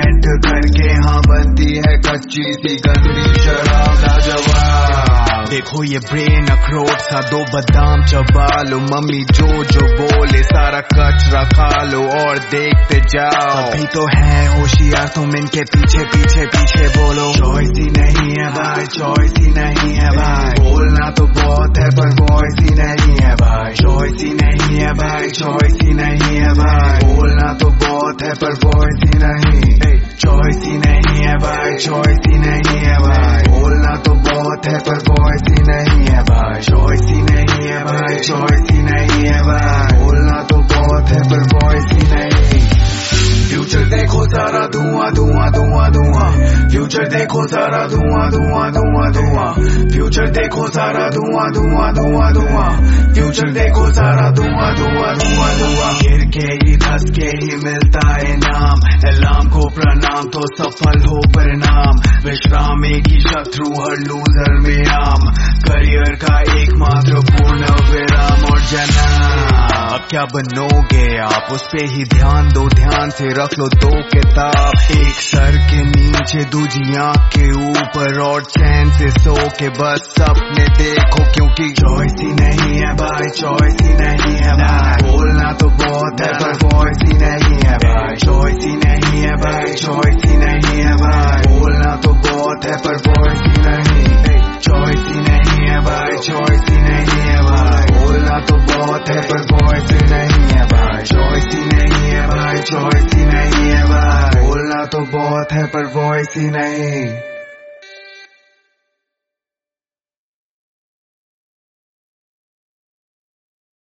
Experiment करके हाँ बनती है कच्ची सी गंदी शराब लाजवाब। देखो ये ब्रेन अखरोट सा, दो बादाम चबा लो, मम्मी जो जो बोले सारा कचरा खा लो और देखते जाओ। अभी तो है होशियार तुम इनके पीछे पीछे पीछे बोलो। चॉइस ही नहीं है भाई, चॉइस ही नहीं है भाई, बोलना तो बहुत है पर वॉइस ही नहीं है भाई। चॉइस ही नहीं है भाई, चॉइस ही नहीं है भाई, बोलना तो बहुत है पर वॉइस ही नहीं। चॉइस ही नहीं है भाई, चॉइस ही नहीं है भाई, बोलना तो बहुत है पर वॉइस ही नहीं है भाई। चॉइस ही नहीं है भाई, चॉइस ही नहीं है भाई, बोलना तो बहुत है पर वॉइस ही नहीं। फ्यूचर देखो सारा धुआं धुआं धुआं धुआं, फ्यूचर देखो सारा धुआं धुआं धुआं धुआं, फ्यूचर देखो सारा धुआं धुआं धुआं धुआं, फ्यूचर देखो सारा धुआं धुआं धुआं धुआं। गिर के ही धस के ही मिलता है नाम, अलार्म को प्रणाम तो सफल हो परिणाम। विश्राम एक ही शत्रु हर लूजर में आम, करियर का एकमात्र पूर्ण विराम और जन्म। अब क्या बनोगे आप उस पे ही ध्यान दो, ध्यान से रख लो दो किताब, एक सर के नीचे दूजी आंख के ऊपर और चैन से सो के बस सपने देखो। क्योंकि चॉइस ही नहीं है भाई, चॉइस ही नहीं है भाई, बोलना तो बहुत है पर वॉइस ही नहीं है भाई। चॉइस ही नहीं है भाई, चॉइस ही नहीं है भाई, बोलना तो बहुत है पर वॉइस ही नहीं। चॉइस ही नहीं है भाई, चॉइस ही नहीं है भाई, बोलना तो बहुत है पर वॉइस ही नहीं है भाई। चॉइस ही नहीं है भाई, चॉइस ही नहीं है भाई, बोलना तो बहुत है पर वॉइस ही नहीं।